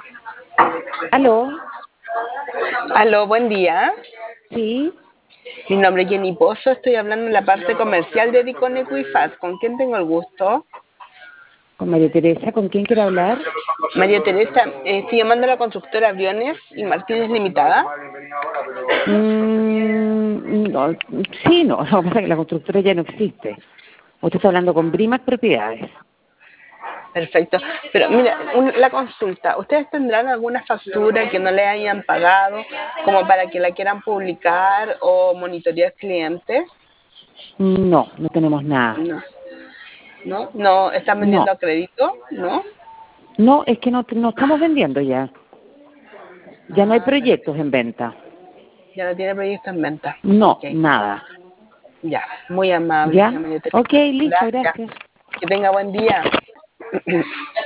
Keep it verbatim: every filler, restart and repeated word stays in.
¿Aló? Aló, buen día. Sí, Mi nombre es Jenny Pozo, estoy hablando en la parte comercial de Dicon Equifaz. ¿Con quién tengo el gusto? con María Teresa, ¿con quién quiere hablar? María Teresa, eh, estoy llamando a la constructora Briones y Martínez Limitada. Mm, no, sí, no, lo que pasa es que la constructora ya no existe. Usted está hablando con Brimas Propiedades. Perfecto. Pero mira, un- la consulta, ¿ustedes tendrán alguna factura que no le hayan pagado como para que la quieran publicar o monitorear clientes? No, no tenemos nada. No, no, no, ¿están vendiendo No, a crédito? ¿No? no, es que no, no estamos vendiendo ya. Ya no hay Ah, proyectos perfecto. en venta. Ya no tiene proyecto en venta. No, Ok. nada. Ya, muy amable, ¿Ya? María Teresa. Ok, listo, Gracias. gracias. Que tenga buen día.